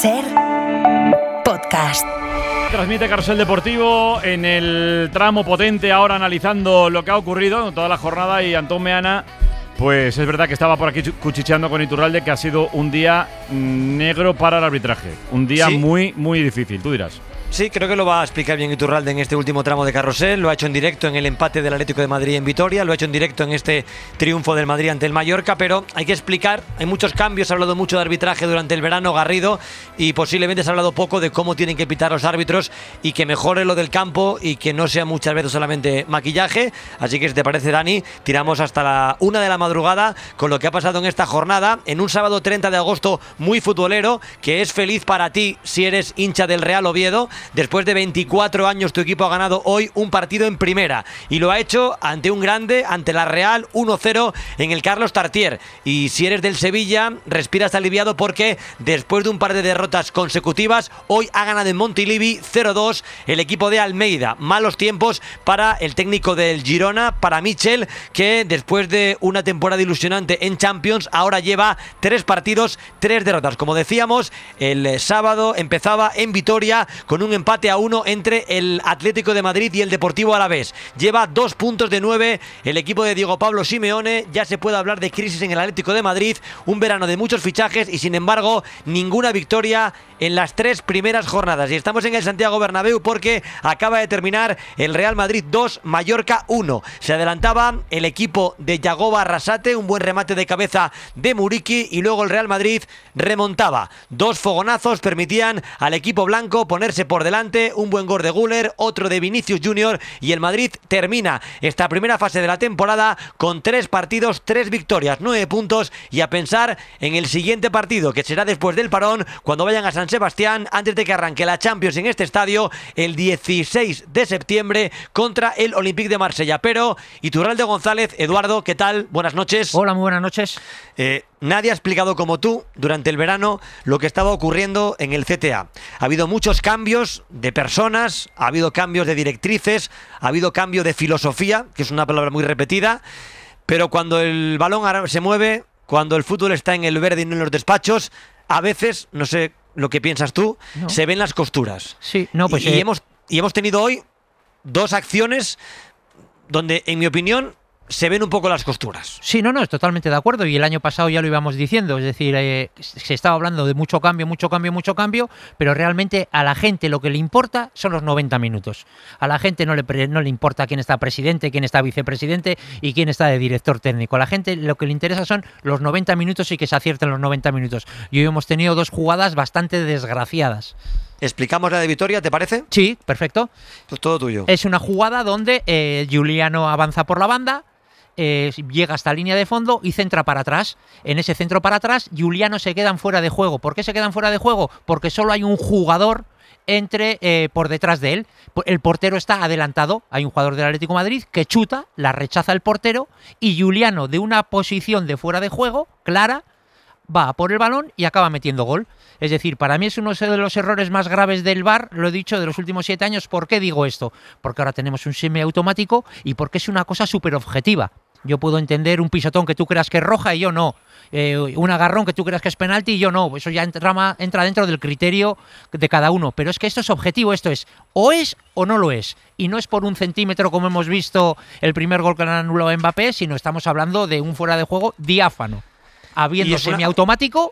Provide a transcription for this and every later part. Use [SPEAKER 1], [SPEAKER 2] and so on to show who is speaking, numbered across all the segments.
[SPEAKER 1] SER Podcast.
[SPEAKER 2] Transmite Carrusel Deportivo en el tramo potente, ahora analizando lo que ha ocurrido en toda la jornada. Y Antón Meana, pues es verdad que estaba por aquí cuchicheando con Iturralde, que ha sido un día negro para el arbitraje. Un día muy difícil, tú dirás.
[SPEAKER 3] Sí, creo que lo va a explicar bien Iturralde en este último tramo de Carrusel. Lo ha hecho en directo en el empate del Atlético de Madrid en Vitoria, lo ha hecho en directo en este triunfo del Madrid ante el Mallorca, pero hay que explicar, hay muchos cambios, se ha hablado mucho de arbitraje durante el verano, Garrido, y posiblemente se ha hablado poco de cómo tienen que pitar los árbitros y que mejore lo del campo y que no sea muchas veces solamente maquillaje. Así que si te parece, Dani, tiramos hasta la 1 de la madrugada con lo que ha pasado en esta jornada, en un sábado 30 de agosto muy futbolero, que es feliz para ti si eres hincha del Real Oviedo. Después de 24 años tu equipo ha ganado hoy un partido en primera y lo ha hecho ante un grande, ante la Real, 1-0 en el Carlos Tartier. Y si eres del Sevilla, respiras aliviado porque después de un par de derrotas consecutivas, hoy ha ganado en Montilivi 0-2 el equipo de Almeida. Malos tiempos para el técnico del Girona, para Michel, que después de una temporada ilusionante en Champions, ahora lleva 3 partidos, 3 derrotas. Como decíamos, el sábado empezaba en Vitoria con un empate a 1 entre el Atlético de Madrid y el Deportivo Alavés. Lleva 2 puntos de 9 el equipo de Diego Pablo Simeone. Ya se puede hablar de crisis en el Atlético de Madrid, un verano de muchos fichajes y sin embargo ninguna victoria en las 3 primeras jornadas. Y estamos en el Santiago Bernabéu porque acaba de terminar el Real Madrid 2, Mallorca 1. Se adelantaba el equipo de Yagoba Arrasate, un buen remate de cabeza de Muriqui, y luego el Real Madrid remontaba. 2 fogonazos permitían al equipo blanco ponerse por delante, un buen gol de Güler, otro de Vinicius Junior, y el Madrid termina esta primera fase de la temporada con 3 partidos, 3 victorias, 9 puntos, y a pensar en el siguiente partido, que será después del parón, cuando vayan a San Sebastián, antes de que arranque la Champions en este estadio, el 16 de septiembre contra el Olympique de Marsella. Pero Iturralde González, Eduardo, ¿qué tal? Buenas noches.
[SPEAKER 4] Hola, muy buenas noches.
[SPEAKER 3] Nadie ha explicado como tú durante el verano lo que estaba ocurriendo en el CTA. Ha habido muchos cambios de personas, ha habido cambios de directrices, ha habido cambio de filosofía, que es una palabra muy repetida, pero cuando el balón se mueve, cuando el fútbol está en el verde y no en los despachos, a veces, no sé lo que piensas tú, se ven las costuras.
[SPEAKER 4] Sí, no, pues
[SPEAKER 3] y hemos tenido hoy 2 acciones donde, en mi opinión, se ven un poco las costuras.
[SPEAKER 4] Sí, no, es totalmente de acuerdo, y el año pasado ya lo íbamos diciendo, es decir, se estaba hablando de mucho cambio, pero realmente a la gente lo que le importa son los 90 minutos. A la gente no le importa quién está presidente, quién está vicepresidente y quién está de director técnico. A la gente lo que le interesa son los 90 minutos y que se acierten los 90 minutos. Y hoy hemos tenido 2 jugadas bastante desgraciadas.
[SPEAKER 3] ¿Explicamos la de Vitoria, te parece?
[SPEAKER 4] Sí, perfecto.
[SPEAKER 3] Pues todo tuyo.
[SPEAKER 4] Es una jugada donde Giuliano avanza por la banda, llega hasta la línea de fondo y centra para atrás. En ese centro para atrás, Giuliano se quedan fuera de juego. ¿Por qué se quedan fuera de juego? Porque solo hay un jugador por detrás de él. El portero está adelantado. Hay un jugador del Atlético de Madrid que chuta, la rechaza el portero, y Giuliano, de una posición de fuera de juego clara, va por el balón y acaba metiendo gol. Es decir, para mí es uno de los errores más graves del VAR, lo he dicho, de los últimos 7 años. ¿Por qué digo esto? Porque ahora tenemos un semiautomático y porque es una cosa súper objetiva. Yo puedo entender un pisotón que tú creas que es roja y yo no. Un agarrón que tú creas que es penalti y yo no. Eso ya entra dentro del criterio de cada uno. Pero es que esto es objetivo, esto es o no lo es. Y no es por un centímetro como hemos visto el primer gol que le han anulado a Mbappé, sino estamos hablando de un fuera de juego diáfano, habiendo semiautomático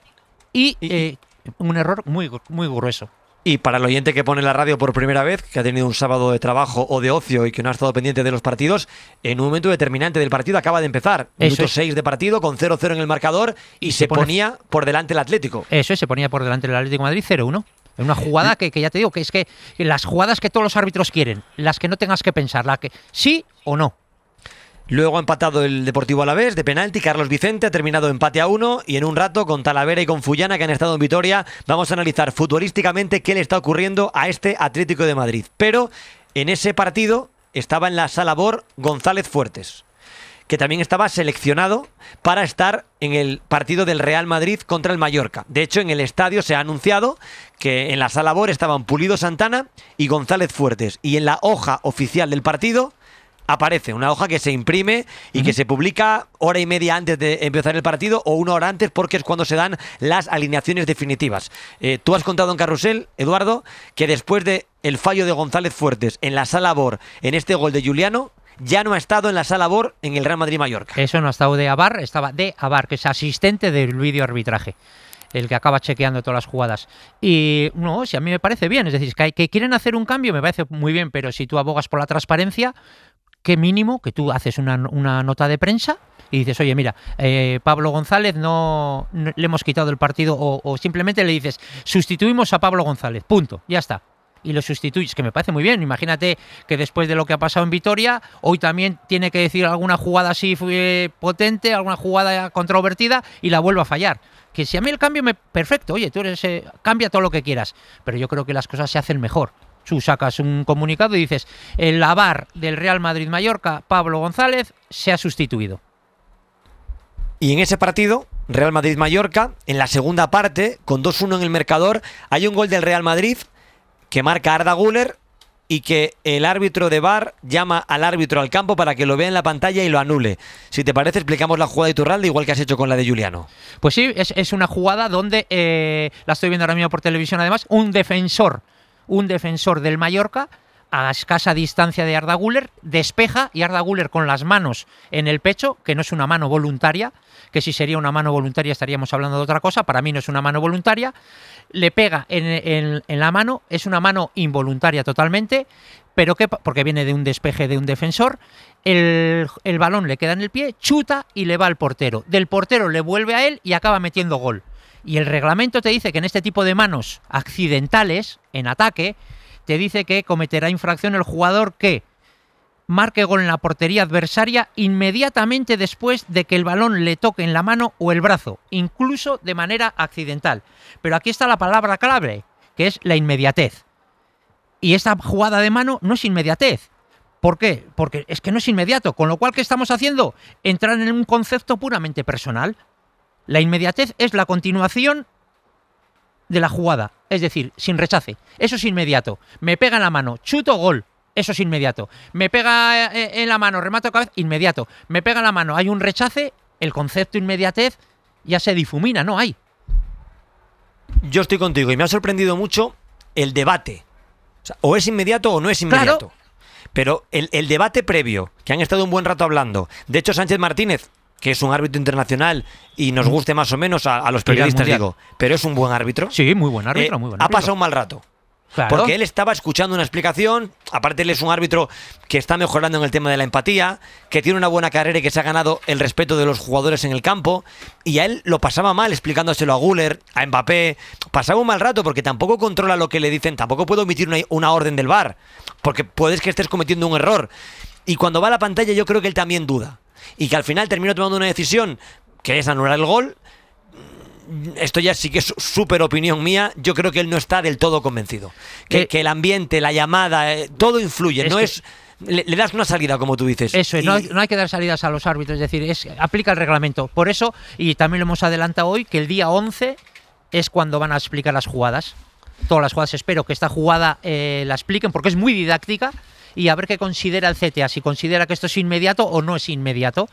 [SPEAKER 4] y un error muy grueso.
[SPEAKER 3] Y para el oyente que pone la radio por primera vez, que ha tenido un sábado de trabajo o de ocio y que no ha estado pendiente de los partidos, en un momento determinante del partido acaba de empezar. Minuto 6 de partido, con 0-0 en el marcador, y se ponía por delante el Atlético.
[SPEAKER 4] Eso es, se ponía por delante el Atlético de Madrid 0-1. En una jugada que ya te digo, que es que las jugadas que todos los árbitros quieren, las que no tengas que pensar, la que sí o no.
[SPEAKER 3] Luego ha empatado el Deportivo Alavés de penalti. Carlos Vicente ha terminado empate a 1, y en un rato, con Talavera y con Fullana, que han estado en Vitoria, vamos a analizar futbolísticamente qué le está ocurriendo a este Atlético de Madrid. Pero en ese partido estaba en la sala BOR González Fuertes, que también estaba seleccionado para estar en el partido del Real Madrid contra el Mallorca. De hecho, en el estadio se ha anunciado que en la sala BOR estaban Pulido Santana y González Fuertes, y en la hoja oficial del partido aparece, una hoja que se imprime y que se publica hora y media antes de empezar el partido o una hora antes, porque es cuando se dan las alineaciones definitivas. Tú has contado en Carrusel, Eduardo, que después del fallo de González Fuertes en la sala VAR, en este gol de Giuliano, ya no ha estado en la sala VAR en el Real Madrid-Mallorca.
[SPEAKER 4] Eso no ha estado de VAR, estaba de VAR, que es asistente del vídeo arbitraje, el que acaba chequeando todas las jugadas. Y no, si a mí me parece bien, es decir, que quieren hacer un cambio, me parece muy bien, pero si tú abogas por la transparencia, qué mínimo que tú haces una nota de prensa y dices, oye, mira, Pablo González no le hemos quitado el partido, o simplemente le dices, sustituimos a Pablo González, punto, ya está. Y lo sustituyes, que me parece muy bien. Imagínate que después de lo que ha pasado en Vitoria, hoy también tiene que decir alguna jugada así potente, alguna jugada controvertida y la vuelva a fallar. Que si a mí el cambio perfecto, oye, tú eres cambia todo lo que quieras, pero yo creo que las cosas se hacen mejor. Tú sacas un comunicado y dices, el VAR del Real Madrid-Mallorca, Pablo González, se ha sustituido.
[SPEAKER 3] Y en ese partido, Real Madrid-Mallorca, en la segunda parte, con 2-1 en el marcador, hay un gol del Real Madrid que marca Arda Güler y que el árbitro de VAR llama al árbitro al campo para que lo vea en la pantalla y lo anule. Si te parece, explicamos la jugada de Iturralde igual que has hecho con la de Giuliano.
[SPEAKER 4] Pues sí, es una jugada donde, la estoy viendo ahora mismo por televisión además, un defensor del Mallorca, a escasa distancia de Arda Güler, despeja, y Arda Güler con las manos en el pecho, que no es una mano voluntaria, que si sería una mano voluntaria estaríamos hablando de otra cosa, para mí no es una mano voluntaria, le pega en la mano, es una mano involuntaria totalmente, pero porque viene de un despeje de un defensor, el balón le queda en el pie, chuta y le va al portero, del portero le vuelve a él y acaba metiendo gol. Y el reglamento te dice que en este tipo de manos accidentales, en ataque, te dice que cometerá infracción el jugador que marque gol en la portería adversaria inmediatamente después de que el balón le toque en la mano o el brazo, incluso de manera accidental. Pero aquí está la palabra clave, que es la inmediatez. Y esta jugada de mano no es inmediatez. ¿Por qué? Porque es que no es inmediato, con lo cual, ¿qué estamos haciendo? Entrar en un concepto puramente personal. La inmediatez es la continuación de la jugada, es decir, sin rechace. Eso es inmediato. Me pega en la mano, chuto, gol. Eso es inmediato. Me pega en la mano, remato cabeza, inmediato. Me pega en la mano, hay un rechace, el concepto inmediatez ya se difumina, no hay.
[SPEAKER 3] Yo estoy contigo y me ha sorprendido mucho el debate. O sea, o es inmediato o no es inmediato.
[SPEAKER 4] Claro.
[SPEAKER 3] Pero el debate previo, que han estado un buen rato hablando. De hecho, Sánchez Martínez, que es un árbitro internacional y nos guste más o menos a los periodistas, digo, pero es un buen árbitro.
[SPEAKER 4] Sí, muy buen árbitro, muy buen árbitro.
[SPEAKER 3] Ha pasado un mal rato.
[SPEAKER 4] Claro.
[SPEAKER 3] Porque él estaba escuchando una explicación, aparte él es un árbitro que está mejorando en el tema de la empatía, que tiene una buena carrera y que se ha ganado el respeto de los jugadores en el campo, y a él lo pasaba mal explicándoselo a Güler, a Mbappé, pasaba un mal rato porque tampoco controla lo que le dicen, tampoco puede omitir una orden del VAR, porque puedes que estés cometiendo un error, y cuando va a la pantalla yo creo que él también duda, y que al final termina tomando una decisión que es anular el gol. Esto ya sí que es súper opinión mía. Yo creo que él no está del todo convencido. Que el ambiente, la llamada, todo influye. No es le das una salida, como tú dices.
[SPEAKER 4] Eso es, no hay que dar salidas a los árbitros. Es decir, aplica el reglamento. Por eso, y también lo hemos adelantado hoy, que el día 11 es cuando van a explicar las jugadas. Todas las jugadas. Espero que esta jugada la expliquen porque es muy didáctica. Y a ver qué considera el CTA. Si considera que esto es inmediato o no es inmediato.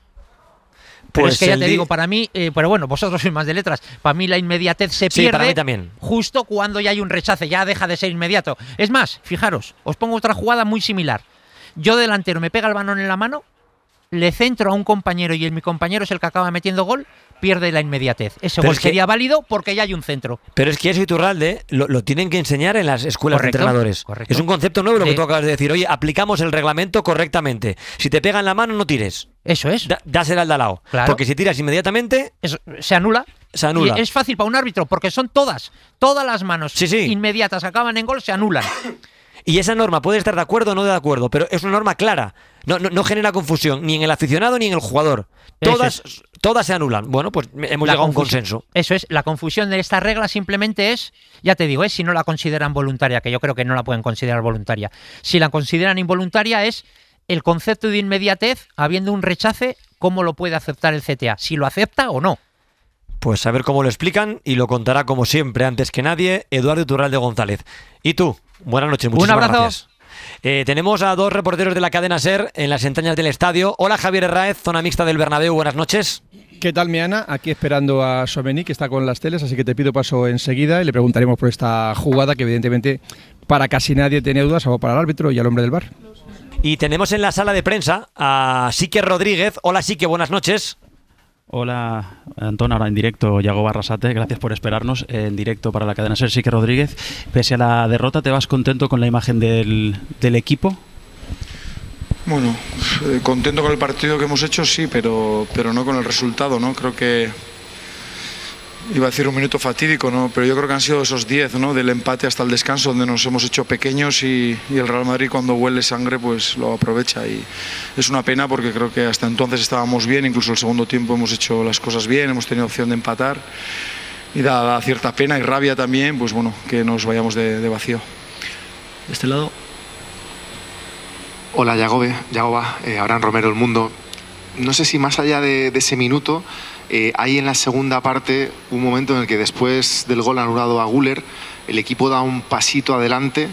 [SPEAKER 4] Pero
[SPEAKER 3] pues
[SPEAKER 4] es que ya te digo, para mí, pero bueno, vosotros sois más de letras, para mí la inmediatez se pierde
[SPEAKER 3] para mí también.
[SPEAKER 4] Justo cuando ya hay un rechace, ya deja de ser inmediato. Es más, fijaros, os pongo otra jugada muy similar. Yo delantero me pega el balón en la mano, le centro a un compañero y mi compañero es el que acaba metiendo gol, pierde la inmediatez. Ese gol sería válido porque ya hay un centro.
[SPEAKER 3] Pero es que eso, Iturralde, lo tienen que enseñar en las escuelas de entrenadores.
[SPEAKER 4] Correcto.
[SPEAKER 3] Es un concepto nuevo lo que tú acabas de decir. Oye, aplicamos el reglamento correctamente. Si te pega en la mano, no tires.
[SPEAKER 4] Eso es.
[SPEAKER 3] Dásela al de al lado.
[SPEAKER 4] Claro.
[SPEAKER 3] Porque si tiras inmediatamente...
[SPEAKER 4] Eso, se anula.
[SPEAKER 3] Se anula.
[SPEAKER 4] Y es fácil para un árbitro porque son todas las manos inmediatas que acaban en gol se anulan.
[SPEAKER 3] Y esa norma puede estar de acuerdo o no de acuerdo, pero es una norma clara. No genera confusión ni en el aficionado ni en el jugador. Todas se anulan. Bueno, pues hemos llegado a un consenso.
[SPEAKER 4] Eso es. La confusión de esta regla simplemente es, ya te digo, si no la consideran voluntaria, que yo creo que no la pueden considerar voluntaria. Si la consideran involuntaria es el concepto de inmediatez, habiendo un rechace, ¿cómo lo puede aceptar el CTA? Si lo acepta o no.
[SPEAKER 3] Pues a ver cómo lo explican y lo contará como siempre, antes que nadie, Eduardo Iturralde González. Y tú, buenas noches, muchísimas gracias. Tenemos a dos reporteros de la cadena SER en las entrañas del estadio. Hola, Javier Herráez, zona mixta del Bernabéu, buenas noches.
[SPEAKER 5] ¿Qué tal, Meana? Aquí esperando a Tchouaméni, que está con las teles, así que te pido paso enseguida y le preguntaremos por esta jugada que evidentemente para casi nadie tiene dudas, salvo para el árbitro y al hombre del VAR.
[SPEAKER 3] Y tenemos en la sala de prensa a Sique Rodríguez. Hola, Sique, buenas noches.
[SPEAKER 6] Hola, Antón, ahora en directo, Yago Barrasate, gracias por esperarnos en directo para la cadena SER. Sique Rodríguez, pese a la derrota, ¿te vas contento con la imagen del equipo?
[SPEAKER 7] Bueno, contento con el partido que hemos hecho, sí, pero no con el resultado, ¿no? Creo que iba a decir un minuto fatídico, ¿no? Pero yo creo que han sido esos 10, ¿no? Del empate hasta el descanso, donde nos hemos hecho pequeños y el Real Madrid, cuando huele sangre, pues lo aprovecha. Y es una pena porque creo que hasta entonces estábamos bien, incluso el segundo tiempo hemos hecho las cosas bien, hemos tenido opción de empatar y da cierta pena y rabia también, pues bueno, que nos vayamos de vacío.
[SPEAKER 3] De este lado.
[SPEAKER 8] Hola, Yagoba, Abraham Romero, El Mundo. No sé si más allá de ese minuto, hay en la segunda parte un momento en el que después del gol anulado a Güler, el equipo da un pasito adelante,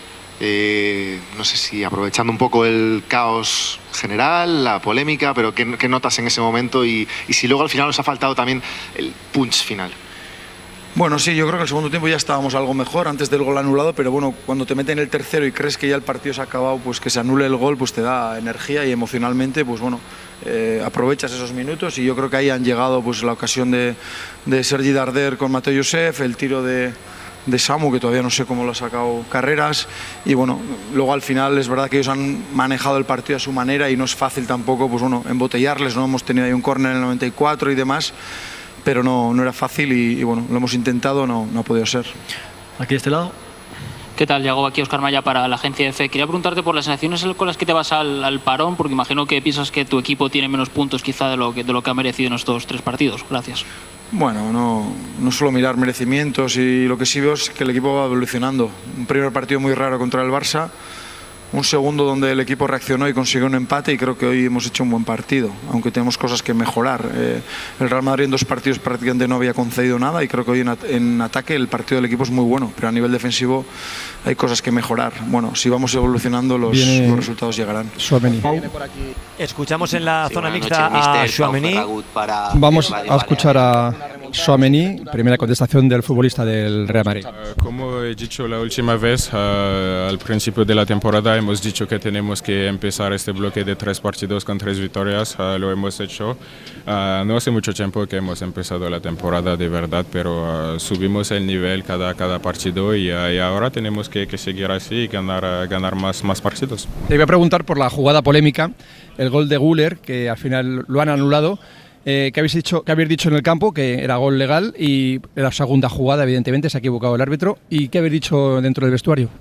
[SPEAKER 8] no sé si aprovechando un poco el caos general, la polémica, pero ¿qué notas en ese momento? Y si luego al final os ha faltado también el punch final.
[SPEAKER 7] Bueno, sí, yo creo que el segundo tiempo ya estábamos algo mejor antes del gol anulado, pero bueno, cuando te meten el tercero y crees que ya el partido se ha acabado, pues que se anule el gol, pues te da energía y emocionalmente, pues bueno, aprovechas esos minutos y yo creo que ahí han llegado pues la ocasión de Sergi Darder con Mateo Josef, el tiro de Samu, que todavía no sé cómo lo ha sacado Carreras, y bueno, luego al final es verdad que ellos han manejado el partido a su manera y no es fácil tampoco, pues bueno, embotellarles, ¿no? Hemos tenido ahí un córner en el 94 y demás, pero no era fácil y bueno, lo hemos intentado, no ha podido ser.
[SPEAKER 3] Aquí de este lado.
[SPEAKER 9] ¿Qué tal, Yago? Aquí Óscar Maya para la agencia EFE. Quería preguntarte por las sensaciones con las que te vas al parón, porque imagino que piensas que tu equipo tiene menos puntos quizá de lo que ha merecido en estos 3 partidos. Gracias.
[SPEAKER 7] Bueno, no suelo mirar merecimientos y lo que sí veo es que el equipo va evolucionando. Un primer partido muy raro contra el Barça, un segundo donde el equipo reaccionó y consiguió un empate y creo que hoy hemos hecho un buen partido, aunque tenemos cosas que mejorar. El Real Madrid en 2 partidos prácticamente no había concedido nada y creo que hoy en ataque el partido del equipo es muy bueno, pero a nivel defensivo hay cosas que mejorar. Bueno, si vamos evolucionando los resultados llegarán.
[SPEAKER 5] Tchouaméni.
[SPEAKER 3] Escuchamos en la zona mixta a Tchouaméni.
[SPEAKER 5] Vamos a escuchar a Tchouaméni, primera contestación del futbolista del Real Madrid.
[SPEAKER 10] Como he dicho la última vez, al principio de la temporada hemos dicho que tenemos que empezar este bloque de 3 partidos con 3 victorias, lo hemos hecho. No hace mucho tiempo que hemos empezado la temporada de verdad, pero subimos el nivel cada partido y ahora tenemos que seguir así y ganar más partidos.
[SPEAKER 5] Te iba a preguntar por la jugada polémica, el gol de Güler, que al final lo han anulado. ¿Qué habéis dicho en el campo? Que era gol legal y la segunda jugada, evidentemente, se ha equivocado el árbitro. ¿Y qué habéis dicho dentro del vestuario?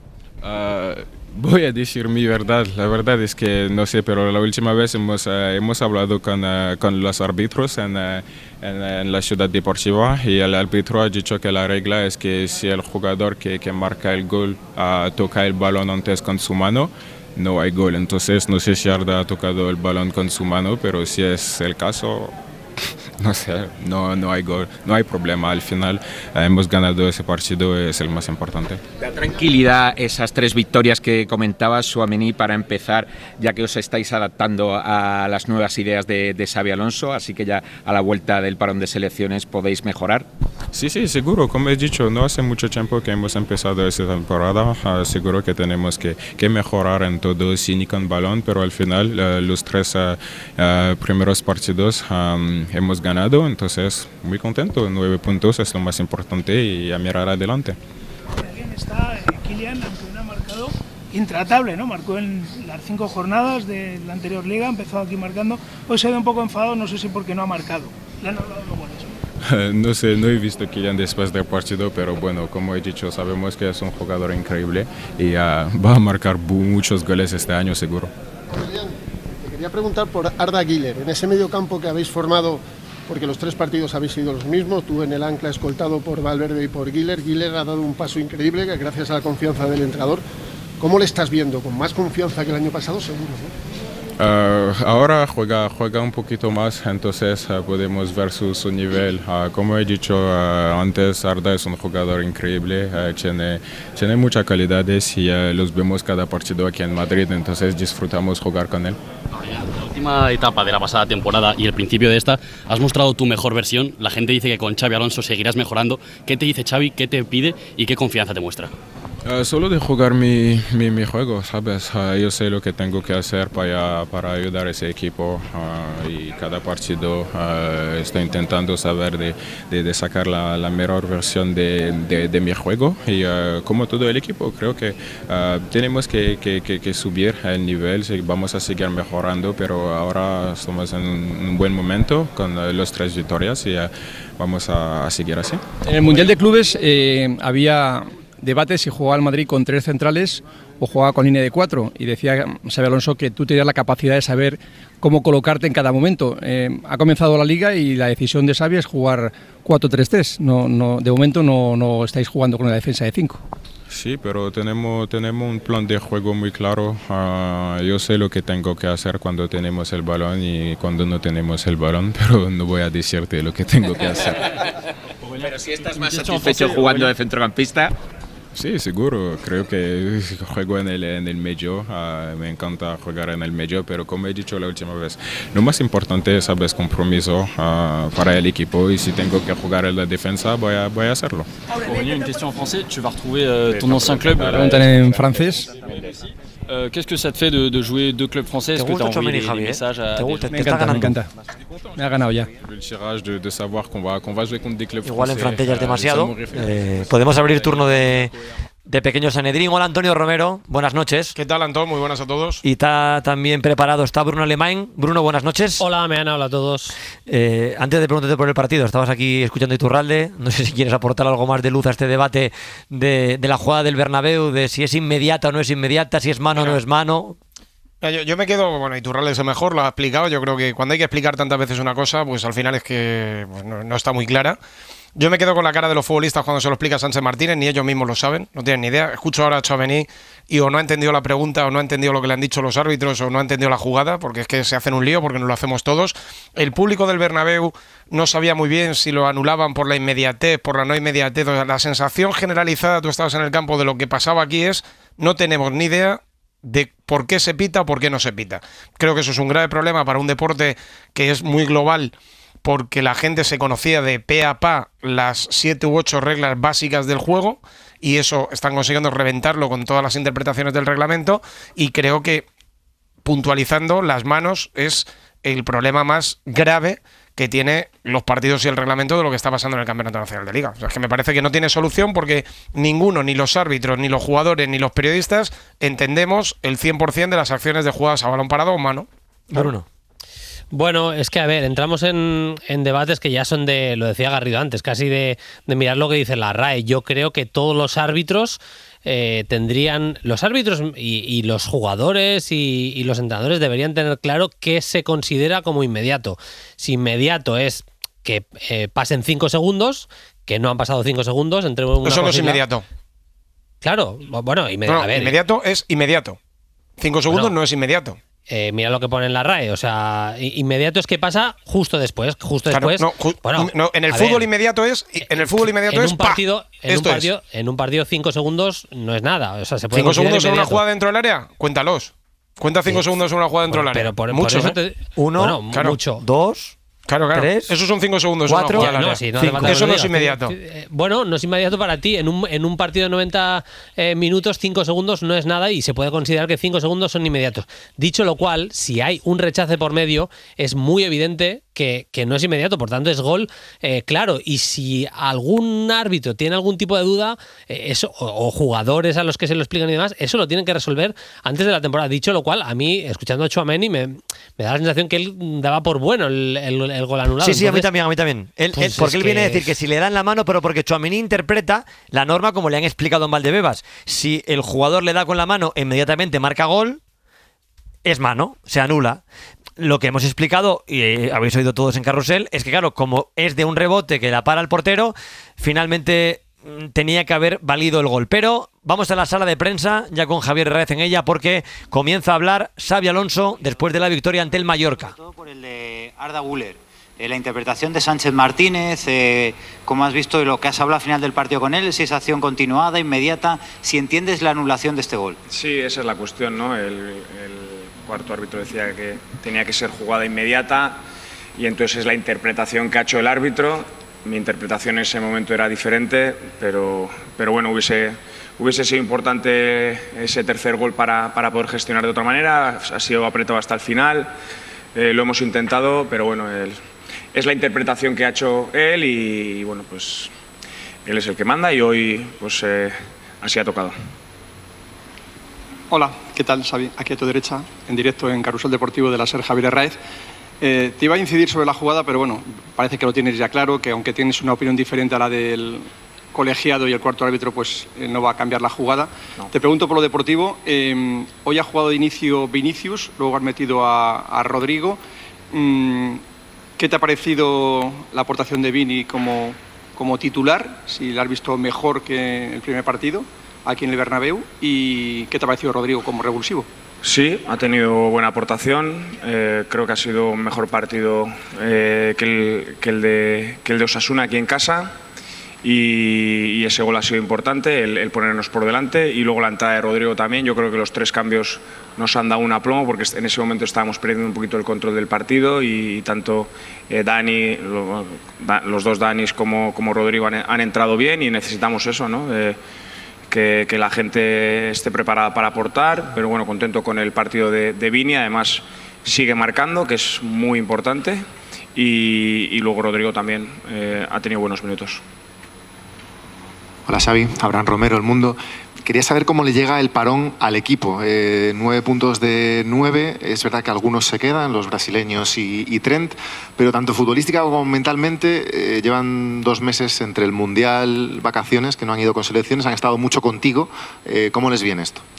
[SPEAKER 10] Voy a decir mi verdad. La verdad es que no sé, pero la última vez hemos hablado con los árbitros en la ciudad deportiva y el árbitro ha dicho que la regla es que si el jugador que marca el gol toca el balón antes con su mano, no hay gol. Entonces no sé si Arda ha tocado el balón con su mano, pero si es el caso, no sé, no hay gol, no hay problema. Al final hemos ganado ese partido, es el más importante.
[SPEAKER 11] Da tranquilidad esas 3 victorias que comentabas, Tchouaméni, para empezar, ya que os estáis adaptando a las nuevas ideas de Xabi Alonso, así que ya a la vuelta del parón de selecciones podéis mejorar.
[SPEAKER 10] Sí, seguro. Como he dicho, no hace mucho tiempo que hemos empezado esta temporada. Seguro que tenemos que mejorar en todo, sin y con balón, pero al final los 3 primeros partidos hemos ganado, entonces muy contento. 9 puntos es lo más importante y a mirar adelante.
[SPEAKER 12] Bien está Kylian, aunque no ha marcado, intratable, ¿no? Marcó en las 5 jornadas de la anterior liga, empezó aquí marcando. Hoy se ve un poco enfadado, no sé si porque no ha marcado. Le han hablado luego de eso.
[SPEAKER 10] No sé, no he visto a Kylian después del partido, pero bueno, como he dicho, sabemos que es un jugador increíble y va a marcar muchos goles este año seguro.
[SPEAKER 13] Kylian, te quería preguntar por Arda Güler, en ese medio campo que habéis formado, porque los 3 partidos habéis sido los mismos, tú en el ancla escoltado por Valverde y por Güler. Güler ha dado un paso increíble gracias a la confianza del entrenador. ¿Cómo le estás viendo? ¿Con más confianza que el año pasado? Seguro, ¿no?
[SPEAKER 10] Ahora juega un poquito más, entonces podemos ver su nivel. Como he dicho antes, Arda es un jugador increíble, tiene muchas calidades y los vemos cada partido aquí en Madrid, entonces disfrutamos jugar con él.
[SPEAKER 14] En la última etapa de la pasada temporada y el principio de esta, has mostrado tu mejor versión. La gente dice que con Xabi Alonso seguirás mejorando. ¿Qué te dice Xavi? ¿Qué te pide? ¿Y qué confianza te muestra?
[SPEAKER 10] Solo de jugar mi juego, ¿sabes? Yo sé lo que tengo que hacer para ayudar a ese equipo y cada partido estoy intentando saber de sacar la mejor versión de mi juego y como todo el equipo creo que tenemos que subir el nivel, vamos a seguir mejorando, pero ahora estamos en un buen momento con las 3 victorias y vamos a seguir así.
[SPEAKER 5] En el Mundial de Clubes había debate si jugaba el Madrid con 3 centrales o jugaba con línea de 4 y decía Xabi Alonso que tú tenías la capacidad de saber cómo colocarte en cada momento. Ha comenzado la Liga y la decisión de Xavi es jugar 4-3-3. No, de momento no estáis jugando con la defensa de 5.
[SPEAKER 10] Sí, pero tenemos un plan de juego muy claro. Yo sé lo que tengo que hacer cuando tenemos el balón y cuando no tenemos el balón, pero no voy a decirte lo que tengo que hacer.
[SPEAKER 11] Pero si estás más satisfecho jugando de centrocampista.
[SPEAKER 10] Sí, seguro. Creo que juego en el medio. Me encanta jugar en el medio, pero como he dicho la última vez, lo más importante es el compromiso para el equipo y si tengo que jugar en la defensa, voy a hacerlo.
[SPEAKER 14] Aurélien, une question en français. Tu vas retrouver ton ancien club.
[SPEAKER 5] Preguntan en francés.
[SPEAKER 14] Qu'est-ce que ça te fait de jouer 2 clubs français? Est-ce que tu as envoyé des messages à
[SPEAKER 5] Me encanta. Me ha ganado ya.
[SPEAKER 10] De saber qu'on va jouer contre des clubs
[SPEAKER 3] Igual en francés ya es demasiado. Podemos abrir turno de Pequeño Sanedrín. Hola Antonio Romero, buenas noches.
[SPEAKER 15] ¿Qué tal, Antón? Muy buenas a todos.
[SPEAKER 3] Y está también preparado, está Bruno Alemán. Bruno, buenas noches.
[SPEAKER 16] Hola, hola a todos.
[SPEAKER 3] Antes de preguntarte por el partido, estabas aquí escuchando Iturralde. No sé si quieres aportar algo más de luz a este debate de la jugada del Bernabéu, de si es inmediata o no es inmediata, si es mano o no es mano.
[SPEAKER 15] Yo me quedo, bueno, Iturralde es el mejor, lo ha explicado. Yo creo que cuando hay que explicar tantas veces una cosa, pues al final es que pues, no está muy clara. Yo me quedo con la cara de los futbolistas cuando se lo explica Sánchez Martínez, ni ellos mismos lo saben, no tienen ni idea. Escucho ahora a Tchouaméni y o no ha entendido la pregunta o no ha entendido lo que le han dicho los árbitros o no ha entendido la jugada, porque es que se hacen un lío, porque nos lo hacemos todos. El público del Bernabéu no sabía muy bien si lo anulaban por la inmediatez, por la no inmediatez. O sea, la sensación generalizada, tú estabas en el campo, de lo que pasaba aquí es, no tenemos ni idea de por qué se pita o por qué no se pita. Creo que eso es un grave problema para un deporte que es muy global, porque la gente se conocía de pe a pa las 7 u 8 reglas básicas del juego y eso están consiguiendo reventarlo con todas las interpretaciones del reglamento y creo que puntualizando las manos es el problema más grave que tiene los partidos y el reglamento de lo que está pasando en el Campeonato Nacional de Liga. O sea, es que me parece que no tiene solución porque ninguno, ni los árbitros, ni los jugadores, ni los periodistas entendemos el 100% de las acciones de jugadas a balón parado o mano.
[SPEAKER 3] Bruno.
[SPEAKER 16] Bueno, es que a ver, entramos en debates que ya son de, lo decía Garrido antes, casi de mirar lo que dice la RAE. Yo creo que todos los árbitros tendrían, los árbitros y los jugadores y los entrenadores deberían tener claro qué se considera como inmediato. Si inmediato es que pasen 5 segundos, que no han pasado 5 segundos entre una
[SPEAKER 15] eso no es inmediato.
[SPEAKER 16] Claro, bueno, a ver,
[SPEAKER 15] inmediato es inmediato. 5 segundos no es inmediato.
[SPEAKER 16] Mira lo que pone en la RAE, o sea, inmediato es que pasa justo después,
[SPEAKER 15] claro,
[SPEAKER 16] bueno,
[SPEAKER 15] en el fútbol inmediato es, en el fútbol inmediato es,
[SPEAKER 16] en un partido 5 segundos no es nada, o sea, se puede
[SPEAKER 15] 5 segundos en una jugada dentro del área, cuéntalos. Cuenta 5 segundos en una jugada dentro del área.
[SPEAKER 16] Pero por
[SPEAKER 15] mucho,
[SPEAKER 16] eso
[SPEAKER 3] uno,
[SPEAKER 16] bueno,
[SPEAKER 3] claro,
[SPEAKER 16] mucho.
[SPEAKER 3] 2.
[SPEAKER 15] Claro.
[SPEAKER 3] 3,
[SPEAKER 15] esos son 5 segundos.
[SPEAKER 3] 4,
[SPEAKER 15] eso no es inmediato.
[SPEAKER 16] Bueno, no es inmediato para ti. En un partido de 90 minutos, 5 segundos no es nada y se puede considerar que 5 segundos son inmediatos. Dicho lo cual, si hay un rechace por medio, es muy evidente que no es inmediato, por tanto es gol claro. Y si algún árbitro tiene algún tipo de duda, eso o jugadores a los que se lo explican y demás, eso lo tienen que resolver antes de la temporada. Dicho lo cual, a mí, escuchando a Tchouaméni, me da la sensación que él daba por bueno el gol anulado.
[SPEAKER 3] Sí, entonces, a mí también. Porque él viene a decir que si le dan la mano, pero porque Tchouaméni interpreta la norma como le han explicado en Valdebebas. Si el jugador le da con la mano, inmediatamente marca gol, es mano, se anula. Lo que hemos explicado, y habéis oído todos en Carrusel, es que claro, como es de un rebote que la para el portero, finalmente tenía que haber valido el gol. Pero vamos a la sala de prensa, ya con Javier Herrera en ella, porque comienza a hablar Xabi Alonso después de la victoria ante el Mallorca.
[SPEAKER 17] Todo por el de Arda Güler. La interpretación de Sánchez Martínez, como has visto lo que has hablado al final del partido con él, si es acción continuada, inmediata, si entiendes la anulación de este gol.
[SPEAKER 18] Sí, esa es la cuestión, ¿no? El cuarto árbitro decía que tenía que ser jugada inmediata y entonces es la interpretación que ha hecho el árbitro. Mi interpretación en ese momento era diferente, pero bueno, hubiese sido importante ese tercer gol para poder gestionar de otra manera. Ha sido apretado hasta el final, lo hemos intentado, pero bueno, es la interpretación que ha hecho él y bueno, pues él es el que manda y hoy pues así ha tocado.
[SPEAKER 19] Hola, ¿qué tal, Xavi? Aquí a tu derecha, en directo en Carrusel Deportivo de la SER Javier Herraiz. Te iba a incidir sobre la jugada, pero bueno, parece que lo tienes ya claro, que aunque tienes una opinión diferente a la del colegiado y el cuarto árbitro, pues no va a cambiar la jugada. No. Te pregunto por lo deportivo. Hoy ha jugado de inicio Vinicius, luego has metido a Rodrigo. ¿Qué te ha parecido la aportación de Vini como titular? Si la has visto mejor que el primer partido aquí en el Bernabéu. ¿Y qué te ha parecido Rodrigo como revulsivo?
[SPEAKER 18] Sí, ha tenido buena aportación. Creo que ha sido un mejor partido que el de Osasuna aquí en casa. Y ese gol ha sido importante, el ponernos por delante, y luego la entrada de Rodrigo también. Yo creo que los tres cambios nos han dado un aplomo porque en ese momento estábamos perdiendo un poquito el control del partido y tanto Dani, los dos Danis como Rodrigo han entrado bien y necesitamos eso, ¿no? Que la gente esté preparada para aportar, pero bueno, contento con el partido de Vini, además sigue marcando, que es muy importante, y luego Rodrigo también ha tenido buenos minutos.
[SPEAKER 8] Hola Xavi, Abraham Romero, El Mundo. Quería saber cómo le llega el parón al equipo. 9 puntos de 9, es verdad que algunos se quedan, los brasileños y Trent, pero tanto futbolística como mentalmente llevan 2 meses entre el Mundial, vacaciones, que no han ido con selecciones, han estado mucho contigo. ¿Cómo les viene esto?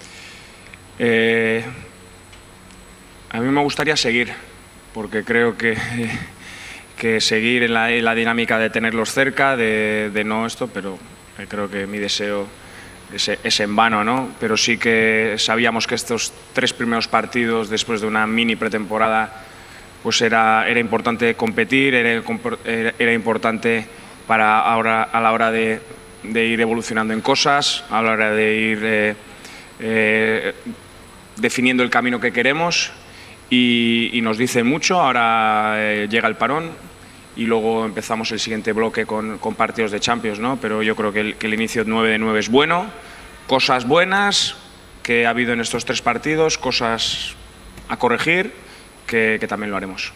[SPEAKER 18] A mí me gustaría seguir, porque creo que seguir en la dinámica de tenerlos cerca, de no esto, pero creo que mi deseo es en vano, ¿no? Pero sí que sabíamos que estos 3 primeros partidos después de una mini pretemporada pues era importante competir, era importante para ahora, a la hora de ir evolucionando en cosas, a la hora de ir definiendo el camino que queremos y nos dice mucho. Ahora llega el parón y luego empezamos el siguiente bloque con partidos de Champions, ¿no? Pero yo creo que el inicio 9 de 9 es bueno, cosas buenas que ha habido en estos 3 partidos, cosas a corregir que también lo haremos.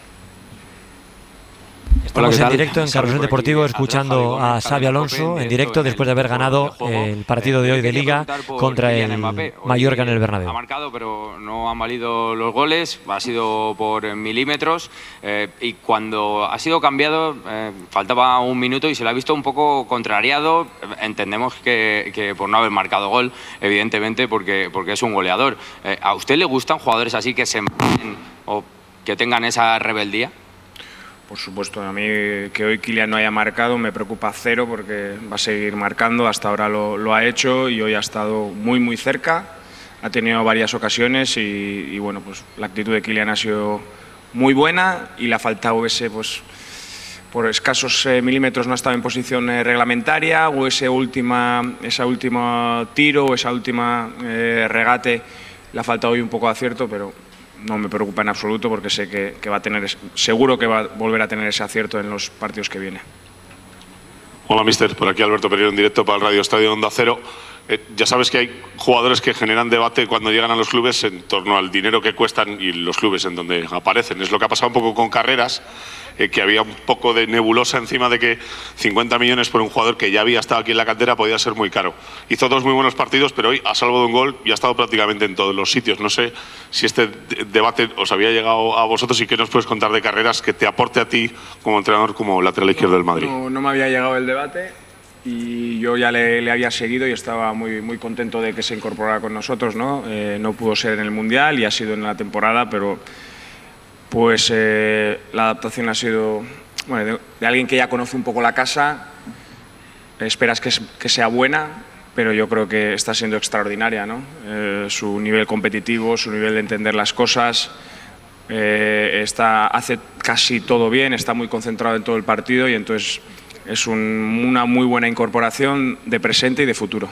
[SPEAKER 3] Estamos en directo en Carrusel Deportivo escuchando a Xabi Alonso en directo después de haber ganado el partido de hoy de Liga contra el Mallorca en el Bernabéu.
[SPEAKER 20] Ha marcado, pero no han valido los goles, ha sido por milímetros y cuando ha sido cambiado faltaba 1 minuto y se le ha visto un poco contrariado. Entendemos que por no haber marcado gol, evidentemente, porque es un goleador. ¿A usted le gustan jugadores así que se maten o que tengan esa rebeldía?
[SPEAKER 18] Por supuesto, a mí que hoy Kylian no haya marcado me preocupa cero porque va a seguir marcando, hasta ahora lo ha hecho y hoy ha estado muy cerca, ha tenido varias ocasiones y bueno, pues la actitud de Kylian ha sido muy buena y le ha faltado ese, pues por escasos milímetros no ha estado en posición reglamentaria o esa última tiro o esa última regate le ha faltado hoy un poco de acierto, pero no me preocupa en absoluto porque sé que va a tener, seguro que va a volver a tener ese acierto en los partidos que viene.
[SPEAKER 21] Hola, mister. Por aquí Alberto Pereiro en directo para el Radio Estadio Onda Cero. Ya sabes que hay jugadores que generan debate cuando llegan a los clubes en torno al dinero que cuestan y los clubes en donde aparecen. Es lo que ha pasado un poco con Carreras, que había un poco de nebulosa encima de que 50 millones por un jugador que ya había estado aquí en la cantera podía ser muy caro. Hizo 2 muy buenos partidos, pero hoy ha salvado un gol y ha estado prácticamente en todos los sitios. No sé si este debate os había llegado a vosotros y qué nos puedes contar de Carreras que te aporte a ti como entrenador, como lateral izquierdo del Madrid.
[SPEAKER 18] No me había llegado el debate y yo ya le había seguido y estaba muy contento de que se incorporara con nosotros, ¿no? No pudo ser en el Mundial y ha sido en la temporada, pero pues la adaptación ha sido de alguien que ya conoce un poco la casa. esperas que sea buena, pero yo creo que está siendo extraordinaria, ¿no? Su nivel competitivo, su nivel de entender las cosas, hace casi todo bien, está muy concentrado en todo el partido y entonces es una muy buena incorporación de presente y de futuro.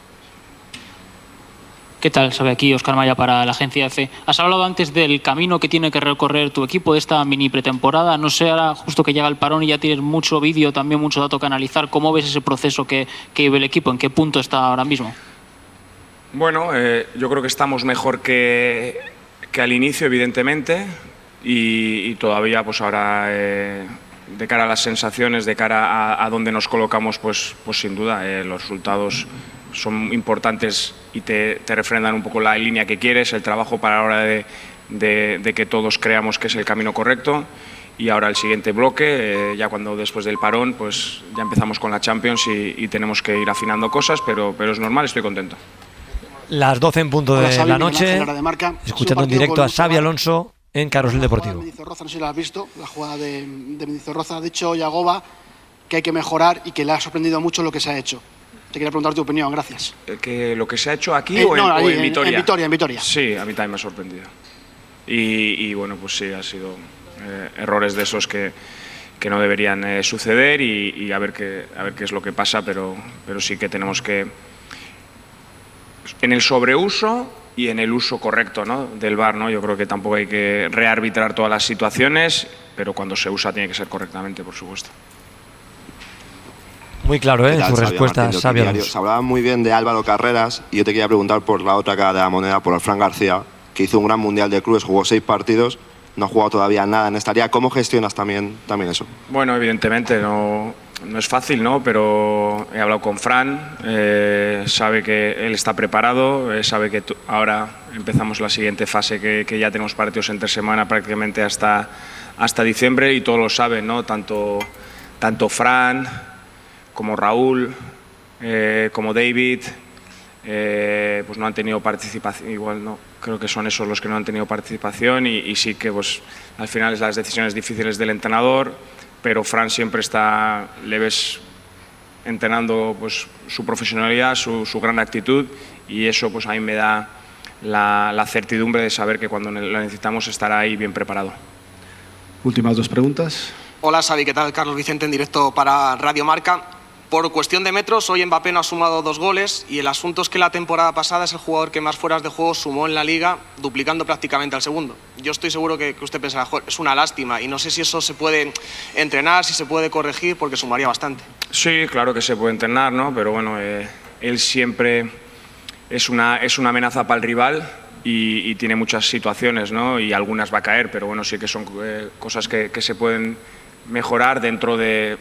[SPEAKER 9] ¿Qué tal? Sabe aquí Óscar Maya para la agencia EFE. Has hablado antes del camino que tiene que recorrer tu equipo de esta mini pretemporada. No sé, ahora justo que llega el parón y ya tienes mucho vídeo, también mucho dato que analizar. ¿Cómo ves ese proceso que vive el equipo? ¿En qué punto está ahora mismo?
[SPEAKER 18] Bueno, yo creo que estamos mejor que al inicio, evidentemente, y todavía pues ahora de cara a las sensaciones, de cara a dónde nos colocamos, pues sin duda los resultados son importantes y te refrendan un poco la línea que quieres, el trabajo para la hora de que todos creamos que es el camino correcto. Y ahora el siguiente bloque, ya cuando después del parón, pues ya empezamos con la Champions y tenemos que ir afinando cosas, pero es normal, estoy contento.
[SPEAKER 3] Las 12 en punto de la noche, escuchando en directo a Xabi Alonso en Carrusel Deportivo.
[SPEAKER 1] Mendizorroza, no sé si lo has visto, la jugada de Mendizorroza. Ha dicho Yagoba que hay que mejorar y que le ha sorprendido mucho lo que se ha hecho. Te quería preguntar tu opinión, gracias.
[SPEAKER 18] ¿Que lo que se ha hecho aquí o en Vitoria?
[SPEAKER 1] En Vitoria.
[SPEAKER 18] Sí, a mí también me ha sorprendido. Y bueno, pues sí, ha sido errores de esos que no deberían suceder y a ver qué es lo que pasa, pero sí que tenemos que, en el sobreuso y en el uso correcto, ¿no?, del VAR, ¿no? Yo creo que tampoco hay que rearbitrar todas las situaciones, pero cuando se usa tiene que ser correctamente, por supuesto.
[SPEAKER 3] Muy claro, en su respuesta, Xabi Alonso.
[SPEAKER 22] Se hablaba muy bien de Álvaro Carreras y yo te quería preguntar por la otra cara de la moneda, por Fran García, que hizo un gran mundial de clubes, jugó 6 partidos, no ha jugado todavía nada en esta liga. ¿Cómo gestionas también eso?
[SPEAKER 18] Bueno, evidentemente no es fácil, ¿no? Pero he hablado con Fran, sabe que él está preparado, sabe que ahora empezamos la siguiente fase, que ya tenemos partidos entre semana prácticamente hasta diciembre y todos lo saben, ¿no? Tanto Fran como Raúl, como David, pues no han tenido participación, igual no, creo que son esos los que no han tenido participación y sí que pues al final es las decisiones difíciles del entrenador, pero Fran siempre le ves entrenando pues su profesionalidad, su gran actitud y eso pues a mí me da la certidumbre de saber que cuando lo necesitamos estará ahí bien preparado.
[SPEAKER 23] Últimas 2 preguntas.
[SPEAKER 24] Hola Xavi, ¿qué tal? Carlos Vicente en directo para Radio Marca. Por cuestión de metros, hoy Mbappé no ha sumado 2 goles y el asunto es que la temporada pasada es el jugador que más fueras de juego sumó en la Liga, duplicando prácticamente al segundo. Yo estoy seguro que usted pensará, es una lástima y no sé si eso se puede entrenar, si se puede corregir, porque sumaría bastante.
[SPEAKER 18] Sí, claro que se puede entrenar, ¿no? Pero bueno, él siempre es una amenaza para el rival y tiene muchas situaciones, ¿no? Y algunas va a caer, pero bueno, sí que son cosas que se pueden mejorar dentro de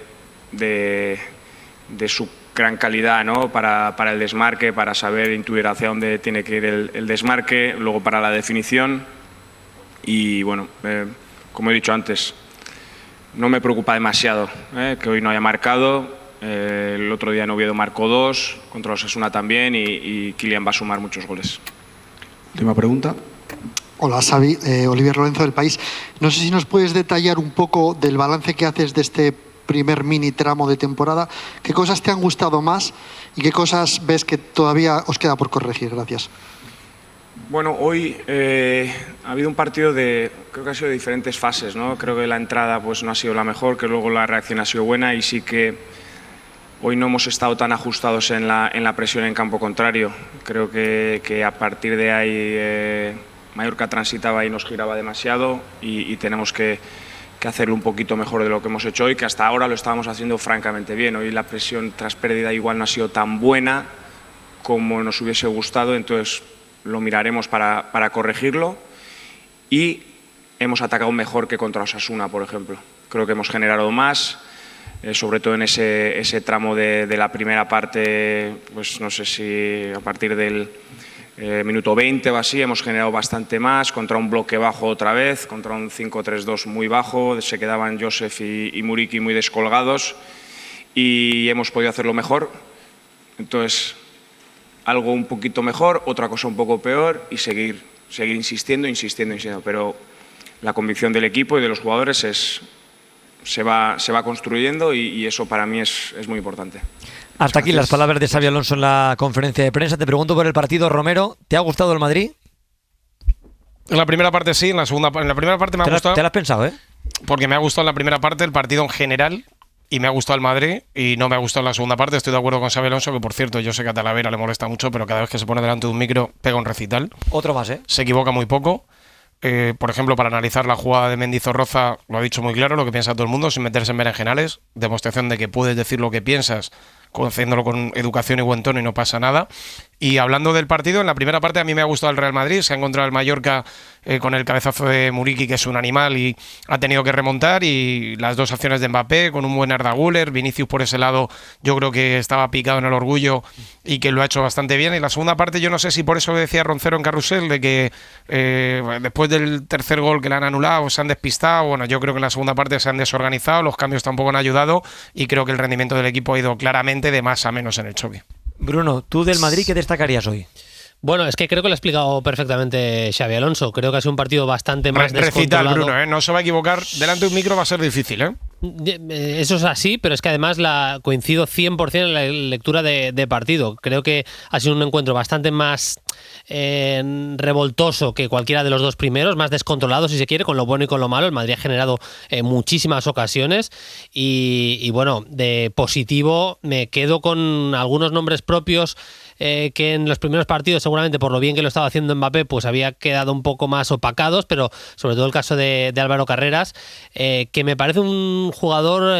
[SPEAKER 18] su gran calidad, ¿no? Para el desmarque, para saber intuir hacia dónde tiene que ir el desmarque, luego para la definición y bueno, como he dicho antes, no me preocupa demasiado que hoy no haya marcado, el otro día en Oviedo marcó 2, contra Osasuna también y Kylian va a sumar muchos goles.
[SPEAKER 23] Última pregunta.
[SPEAKER 1] Hola Xavi, Olivier Lorenzo del País. No sé si nos puedes detallar un poco del balance que haces de este primer mini tramo de temporada. ¿Qué cosas te han gustado más y qué cosas ves que todavía os queda por corregir? Gracias.
[SPEAKER 18] Bueno, hoy ha habido un partido creo que ha sido de diferentes fases, ¿no? Creo que la entrada pues no ha sido la mejor, que luego la reacción ha sido buena y sí que hoy no hemos estado tan ajustados en la presión en campo contrario. Creo que a partir de ahí Mallorca transitaba y nos giraba demasiado y tenemos que hacerlo un poquito mejor de lo que hemos hecho hoy, que hasta ahora lo estábamos haciendo francamente bien. Hoy la presión tras pérdida igual no ha sido tan buena como nos hubiese gustado, entonces lo miraremos para corregirlo y hemos atacado mejor que contra Osasuna, por ejemplo. Creo que hemos generado más, sobre todo en ese tramo de la primera parte, pues no sé si a partir del minuto 20 o así, hemos generado bastante más, contra un bloque bajo otra vez, contra un 5-3-2 muy bajo, se quedaban Josef y Muriqui muy descolgados y hemos podido hacerlo mejor. Entonces, algo un poquito mejor, otra cosa un poco peor y seguir insistiendo, pero la convicción del equipo y de los jugadores se va construyendo y eso para mí es muy importante.
[SPEAKER 3] Hasta aquí las palabras de Xabi Alonso en la conferencia de prensa. Te pregunto por el partido, Romero. ¿Te ha gustado el Madrid?
[SPEAKER 15] En la primera parte sí, en la primera parte me ha gustado.
[SPEAKER 3] ¿Te lo has pensado,
[SPEAKER 15] Porque me ha gustado en la primera parte el partido en general y me ha gustado el Madrid y no me ha gustado en la segunda parte. Estoy de acuerdo con Xabi Alonso, que por cierto yo sé que a Talavera le molesta mucho, pero cada vez que se pone delante de un micro pega un recital.
[SPEAKER 3] Otro más,
[SPEAKER 15] Se equivoca muy poco. Por ejemplo, para analizar la jugada de Mendizorroza lo ha dicho muy claro, lo que piensa todo el mundo sin meterse en berenjenales, demostración de que puedes decir lo que piensas haciéndolo con educación y buen tono y no pasa nada. Y hablando del partido, en la primera parte a mí me ha gustado el Real Madrid, se ha encontrado el Mallorca con el cabezazo de Muriqui, que es un animal y ha tenido que remontar, y las dos acciones de Mbappé con un buen Arda Güler. Vinicius por ese lado yo creo que estaba picado en el orgullo y que lo ha hecho bastante bien. Y la segunda parte yo no sé si por eso decía Roncero en Carrusel de que después del tercer gol que le han anulado se han despistado. Bueno, yo creo que en la segunda parte se han desorganizado, los cambios tampoco han ayudado y creo que el rendimiento del equipo ha ido claramente de más a menos en el choque.
[SPEAKER 3] Bruno, ¿tú del Madrid qué destacarías hoy?
[SPEAKER 16] Bueno, es que creo que lo ha explicado perfectamente Xabi Alonso. Creo que ha sido un partido bastante más descontrolado.
[SPEAKER 15] Recital, Bruno, no se va a equivocar. Delante de un micro va a ser difícil,
[SPEAKER 16] Eso es así, pero es que además coincido 100% en la lectura de partido. Creo que ha sido un encuentro bastante más revoltoso que cualquiera de los dos primeros, más descontrolado si se quiere, con lo bueno y con lo malo. El Madrid ha generado muchísimas ocasiones y bueno, de positivo me quedo con algunos nombres propios que en los primeros partidos, seguramente por lo bien que lo estaba haciendo Mbappé, pues había quedado un poco más opacados, pero sobre todo el caso de Álvaro Carreras, que me parece un jugador,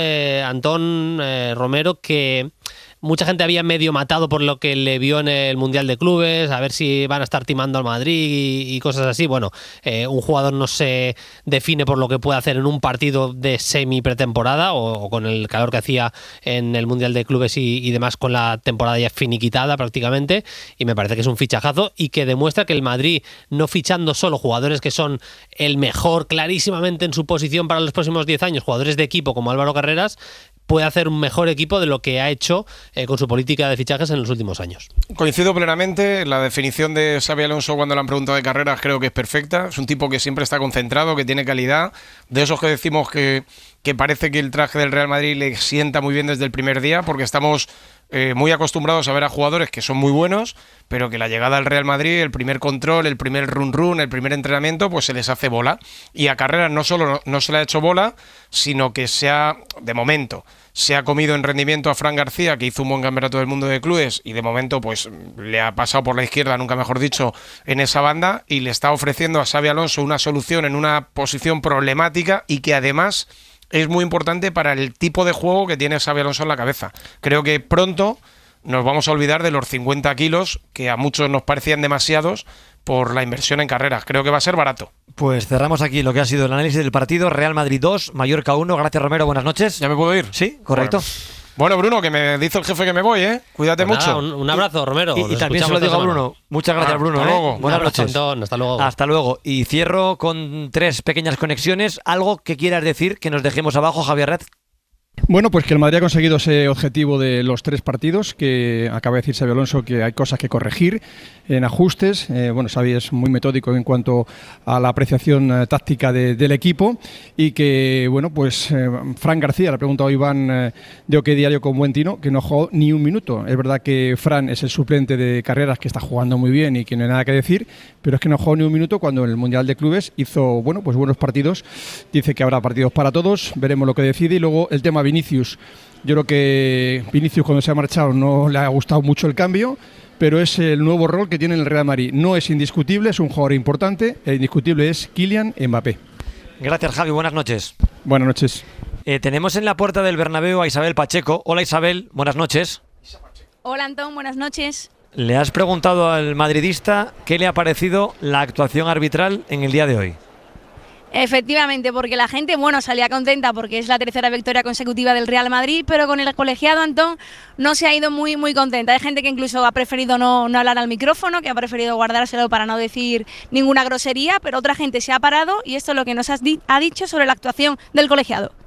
[SPEAKER 16] Antón Romero, que mucha gente había medio matado por lo que le vio en el Mundial de Clubes, a ver si van a estar timando al Madrid y cosas así. Bueno, un jugador no se define por lo que puede hacer en un partido de semi-pretemporada o con el calor que hacía en el Mundial de Clubes y demás, con la temporada ya finiquitada prácticamente, y me parece que es un fichajazo y que demuestra que el Madrid, no fichando solo jugadores que son el mejor clarísimamente en su posición para los próximos 10 años, jugadores de equipo como Álvaro Carreras, puede hacer un mejor equipo de lo que ha hecho con su política de fichajes en los últimos años.
[SPEAKER 15] Coincido plenamente. La definición de Xabi Alonso cuando le han preguntado de Carreras creo que es perfecta. Es un tipo que siempre está concentrado, que tiene calidad. De esos que decimos que parece que el traje del Real Madrid le sienta muy bien desde el primer día, porque estamos muy acostumbrados a ver a jugadores que son muy buenos, pero que la llegada al Real Madrid, el primer control, el primer run, el primer entrenamiento, pues se les hace bola. Y a Carreras no solo no se le ha hecho bola, sino que de momento, se ha comido en rendimiento a Fran García, que hizo un buen campeonato del mundo de clubes y de momento pues le ha pasado por la izquierda, nunca mejor dicho, en esa banda, y le está ofreciendo a Xabi Alonso una solución en una posición problemática y que además es muy importante para el tipo de juego que tiene Xabi Alonso en la cabeza. Creo que pronto nos vamos a olvidar de los 50 kilos que a muchos nos parecían demasiados por la inversión en Carreras. Creo que va a ser barato.
[SPEAKER 3] Pues cerramos aquí lo que ha sido el análisis del partido. Real Madrid 2, Mallorca 1. Gracias, Romero. Buenas noches.
[SPEAKER 15] ¿Ya me puedo ir?
[SPEAKER 3] Sí, correcto.
[SPEAKER 15] Bueno, Bruno, que me dice el jefe que me voy, Cuídate
[SPEAKER 16] pues
[SPEAKER 15] mucho.
[SPEAKER 16] Un abrazo, Romero.
[SPEAKER 3] Y también se lo digo a Bruno. Muchas gracias, Bruno.
[SPEAKER 15] Hasta luego.
[SPEAKER 3] Buenas noches.
[SPEAKER 16] Antón, hasta luego.
[SPEAKER 3] Hasta luego. Y cierro con 3 pequeñas conexiones. Algo que quieras decir, que nos dejemos abajo, Javier Red.
[SPEAKER 5] Bueno, pues que el Madrid ha conseguido ese objetivo de los 3 partidos, que acaba de decir Xabi Alonso que hay cosas que corregir en ajustes. Bueno, Xabi es muy metódico en cuanto a la apreciación táctica del equipo y que, bueno, pues Fran García, le ha preguntado a Iván de OK Diario con buen tino, que no jugó ni un minuto. Es verdad que Fran es el suplente de Carreras, que está jugando muy bien y que no hay nada que decir, pero es que no jugó ni un minuto cuando en el Mundial de Clubes hizo, bueno, pues buenos partidos. Dice que habrá partidos para todos, veremos lo que decide. Y luego el tema Vinicius. Yo creo que Vinicius, cuando se ha marchado, no le ha gustado mucho el cambio, pero es el nuevo rol que tiene el Real Madrid. No es indiscutible, es un jugador importante. El indiscutible es Kylian Mbappé.
[SPEAKER 3] Gracias, Javi. Buenas noches.
[SPEAKER 5] Buenas noches.
[SPEAKER 3] Tenemos en la puerta del Bernabéu a Isabel Pacheco. Hola, Isabel. Buenas noches.
[SPEAKER 2] Hola, Antón. Buenas noches.
[SPEAKER 3] Le has preguntado al madridista qué le ha parecido la actuación arbitral en el día de hoy.
[SPEAKER 2] Efectivamente, porque la gente, salía contenta porque es la 3ª victoria consecutiva del Real Madrid, pero con el colegiado, Antón, no se ha ido muy contenta. Hay gente que incluso ha preferido no hablar al micrófono, que ha preferido guardárselo para no decir ninguna grosería, pero otra gente se ha parado y esto es lo que nos ha dicho sobre la actuación del colegiado.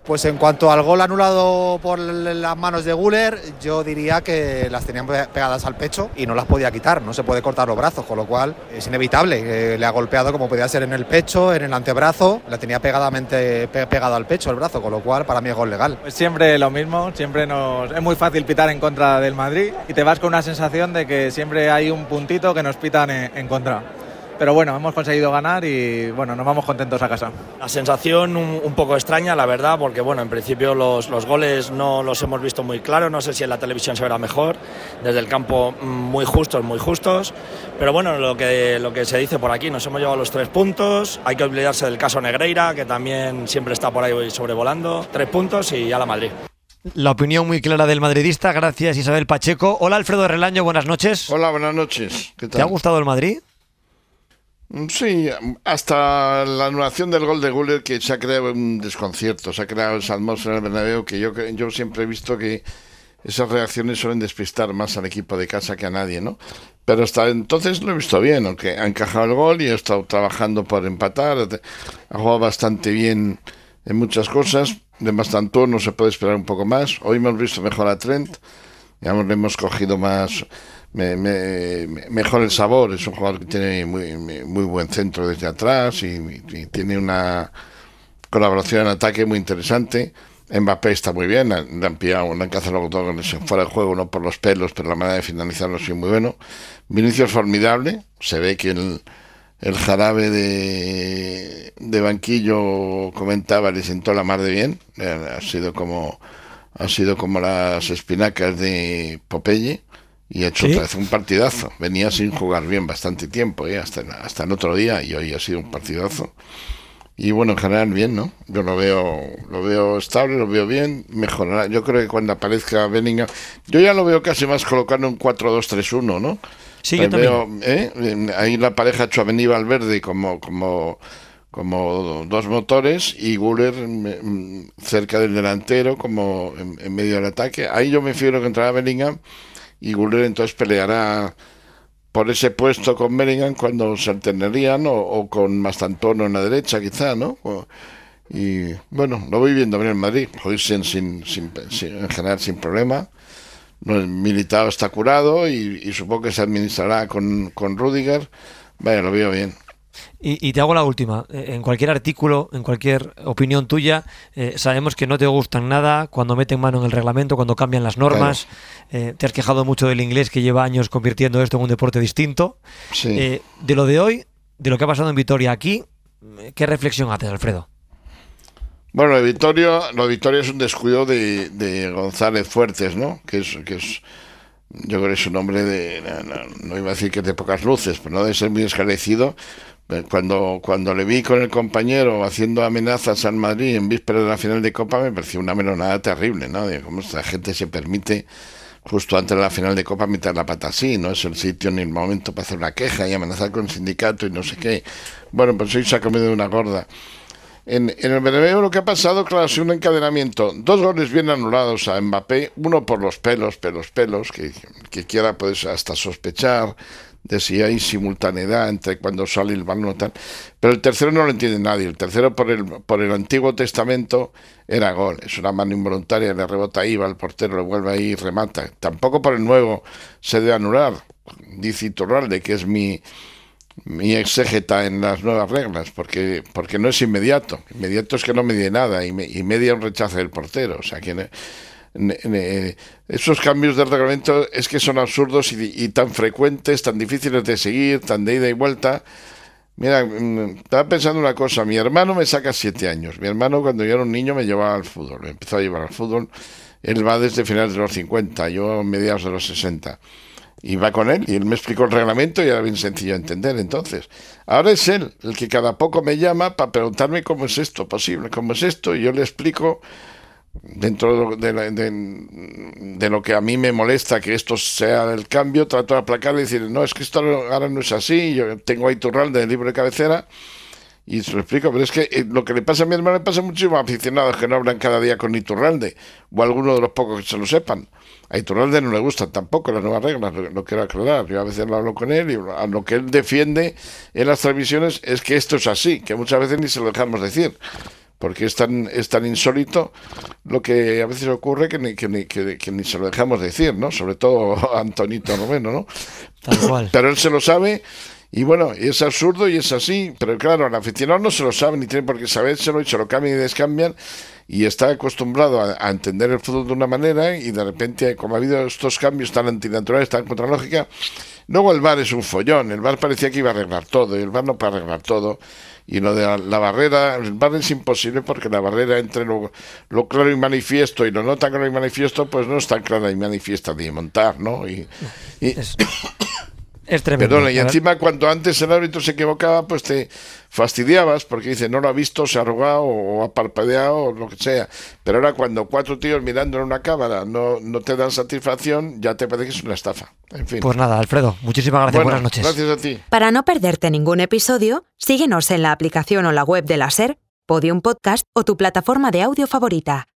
[SPEAKER 4] Pues en cuanto al gol anulado por las manos de Güler, yo diría que las tenían pegadas al pecho y no las podía quitar, no se puede cortar los brazos, con lo cual es inevitable. Le ha golpeado como podía ser en el pecho, en el antebrazo, la tenía pegadamente pegado al pecho el brazo, con lo cual para mí es gol legal.
[SPEAKER 6] Pues siempre lo mismo, es muy fácil pitar en contra del Madrid y te vas con una sensación de que siempre hay un puntito que nos pitan en contra. Pero bueno, hemos conseguido ganar y bueno, nos vamos contentos a casa.
[SPEAKER 7] La sensación un poco extraña, la verdad, porque bueno, en principio los goles no los hemos visto muy claros, no sé si en la televisión se verá mejor, desde el campo muy justos, pero bueno, lo que se dice por aquí, nos hemos llevado los 3 puntos, hay que olvidarse del caso Negreira, que también siempre está por ahí sobrevolando, 3 puntos y ya la Madrid.
[SPEAKER 3] La opinión muy clara del madridista, gracias Isabel Pacheco. Hola Alfredo Relaño, buenas noches.
[SPEAKER 12] Hola, buenas noches. ¿Qué tal?
[SPEAKER 3] ¿Te ha gustado el Madrid?
[SPEAKER 12] Sí, hasta la anulación del gol de Güler, que se ha creado un desconcierto, se ha creado esa atmósfera en el Bernabéu, que yo siempre he visto que esas reacciones suelen despistar más al equipo de casa que a nadie, ¿no? Pero hasta entonces lo he visto bien, aunque ha encajado el gol y ha estado trabajando por empatar, ha jugado bastante bien en muchas cosas, de Bastantón no se puede esperar un poco más. Hoy hemos visto mejor a Trent, digamos, le hemos cogido más... mejor el sabor, es un jugador que tiene muy buen centro desde atrás y tiene una colaboración en ataque muy interesante. Mbappé está muy bien, le han pillado, le han cazado todo fuera de juego, no por los pelos, pero la manera de finalizarlo ha sido muy bueno. Vinicius formidable, se ve que el jarabe de banquillo comentaba, le sentó la mar de bien, ha sido como las espinacas de Popeye. Y ha hecho otra vez un partidazo. Venía sin jugar bien bastante tiempo, hasta el otro día, y hoy ha sido un partidazo. Y bueno, en general bien, ¿no? Yo lo veo estable, lo veo bien, mejorará. Yo creo que cuando aparezca Bellingham, yo ya lo veo casi más colocando un 4-2-3-1, ¿no?
[SPEAKER 3] Sí, yo también.
[SPEAKER 12] Ahí la pareja Tchouaméni Valverde como dos motores y Güler cerca del delantero, como en medio del ataque. Ahí yo me fijo que entrará Bellingham. Y Güler entonces peleará por ese puesto con Bellingham cuando se alternarían o con Mastantuono en la derecha quizá, ¿no? Y bueno, lo voy viendo bien en Madrid, hoy en general sin problema. El Militao está curado y supongo que se administrará con Rüdiger. Vaya, lo veo bien.
[SPEAKER 3] Y te hago la última. En cualquier artículo, en cualquier opinión tuya, sabemos que no te gustan nada cuando meten mano en el reglamento, cuando cambian las normas. Claro. Te has quejado mucho del inglés, que lleva años convirtiendo esto en un deporte distinto.
[SPEAKER 12] Sí.
[SPEAKER 3] De lo de hoy, de lo que ha pasado en Vitoria aquí, ¿qué reflexión haces, Alfredo?
[SPEAKER 12] Bueno, lo de Vitoria es un descuido de González Fuertes, ¿no? Que es yo creo que es un hombre no iba a decir que de pocas luces, pero no debe ser muy esclarecido. Cuando le vi con el compañero haciendo amenazas al Madrid en vísperas de la final de Copa, me pareció una melonada terrible, ¿no? De cómo esta gente se permite justo antes de la final de Copa meter la pata así, no es el sitio ni el momento para hacer una queja y amenazar con el sindicato y no sé qué. Bueno, pues hoy se ha comido una gorda. En el Bernabéu lo que ha pasado, claro, ha sido un encadenamiento. 2 goles bien anulados a Mbappé, uno por los pelos, que quiera pues hasta sospechar de si hay simultaneidad entre cuando sale el balón o tal. Pero el tercero no lo entiende nadie. El tercero por el Antiguo Testamento era gol. Es una mano involuntaria, le rebota ahí, va el portero, le vuelve ahí y remata. Tampoco por el nuevo se debe anular. Dice Iturralde, que es mi exégeta en las nuevas reglas, porque no es inmediato. Inmediato es que no medie nada y media un rechazo del portero. O sea que esos cambios del reglamento es que son absurdos y tan frecuentes, tan difíciles de seguir, tan de ida y vuelta. Mira, estaba pensando una cosa. Mi hermano me saca 7 años. Mi hermano, cuando yo era un niño, me llevaba al fútbol. Me empezó a llevar al fútbol. Él va desde finales de los 50, yo a mediados de los 60. Y va con él, y él me explicó el reglamento y era bien sencillo de entender. Entonces, ahora es él el que cada poco me llama para preguntarme cómo es esto posible, cómo es esto, y yo le explico dentro de lo que a mí me molesta que esto sea el cambio, trato de aplacar y decir, no, es que esto ahora no es así, yo tengo ahí Iturralde del libro de cabecera y se lo explico, pero es que lo que le pasa a mi hermano le pasa a muchísimos aficionados que no hablan cada día con Iturralde, o a alguno de los pocos que se lo sepan. A Iturralde no le gustan tampoco las nuevas reglas, lo quiero aclarar. Yo a veces lo hablo con él y a lo que él defiende en las transmisiones es que esto es así, que muchas veces ni se lo dejamos decir. porque es tan insólito lo que a veces ocurre que ni se lo dejamos decir, ¿no? Sobre todo a Antonito Romero, ¿no?
[SPEAKER 3] Tal cual.
[SPEAKER 12] Pero él se lo sabe. Y bueno, es absurdo y es así, pero claro, el aficionado no se lo sabe ni tiene por qué sabérselo y se lo cambian y descambian y está acostumbrado a entender el fútbol de una manera y de repente, como ha habido estos cambios tan antinaturales, tan contra lógica, luego el VAR es un follón, el VAR parecía que iba a arreglar todo y el VAR no puede arreglar todo. Y lo de la barrera, el VAR es imposible porque la barrera entre lo claro y manifiesto y lo no tan claro y manifiesto, pues no es tan clara y manifiesta de montar, ¿no?
[SPEAKER 3] Es tremendo.
[SPEAKER 12] Perdona, y encima cuanto antes el árbitro se equivocaba, pues te fastidiabas porque dice, no lo ha visto, se ha arrugado o ha parpadeado o lo que sea. Pero ahora cuando 4 tíos mirando en una cámara no te dan satisfacción, ya te parece que es una estafa. En fin.
[SPEAKER 3] Pues nada, Alfredo, muchísimas gracias,
[SPEAKER 12] Bueno,
[SPEAKER 3] buenas noches.
[SPEAKER 12] Gracias a ti.
[SPEAKER 10] Para no perderte ningún episodio, síguenos en la aplicación o la web de la SER, Podium Podcast o tu plataforma de audio favorita.